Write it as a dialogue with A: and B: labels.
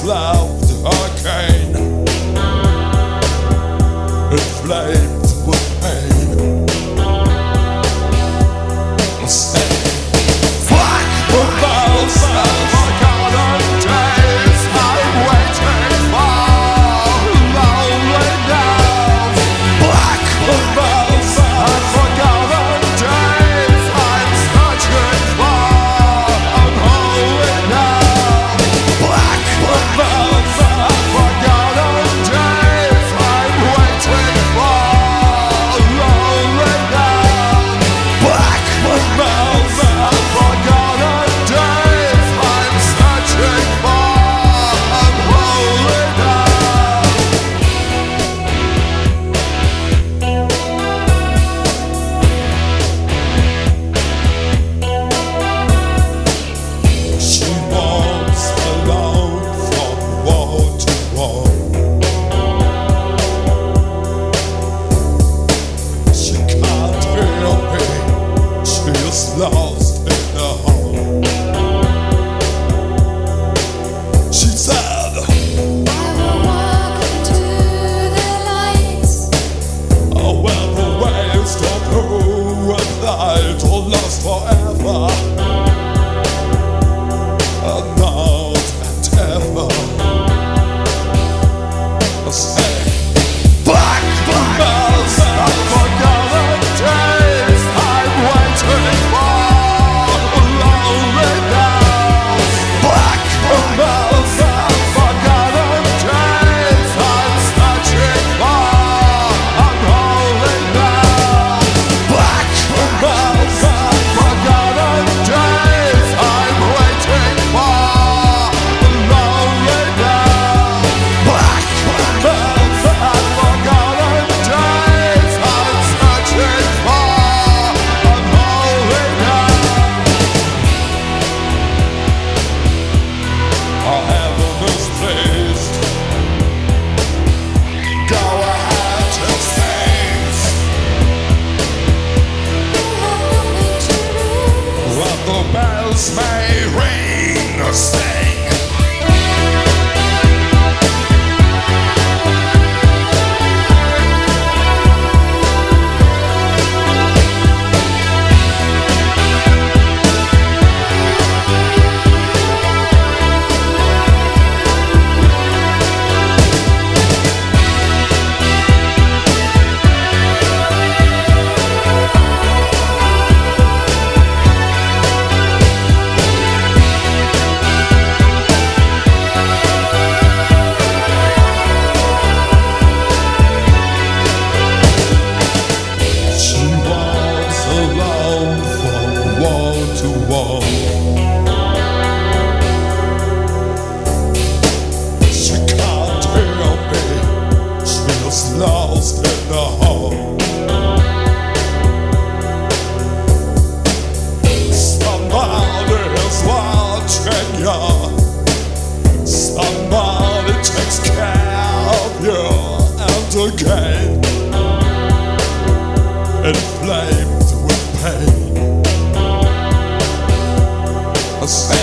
A: feels loved again, inflamed with pain. Black bells and forgotten days, I'm waiting for lonely days. Black bells and forgotten days, I'm searching for unholy days. Black bells and forgotten days, I'm waiting for lonely days. Black bells and forgotten days, I'm searching for unholy days. She walks alone from wall to wall. She can't hear me, she is lost in the hall. She said,
B: I will walk into the lights.
A: oh, well, the waves don't through at night or last forever. And now and ever. I say, black bells and forgotten days, I'm waiting for lonely days. Black bells and forgotten days, I'm searching for unholy days. Black bells and forgotten days, I'm waiting for lonely days. Black bells and forgotten days, I'm searching for unholy days. Our heaven is pleased. Go ahead and sing.
B: You have nothing to lose.
A: What the bells may ring or sing. She walks alone from wall to wall. She can't hear me, she's lost in the hall. Somebody is watching you, somebody takes care of you, and again inflamed with pain. I say,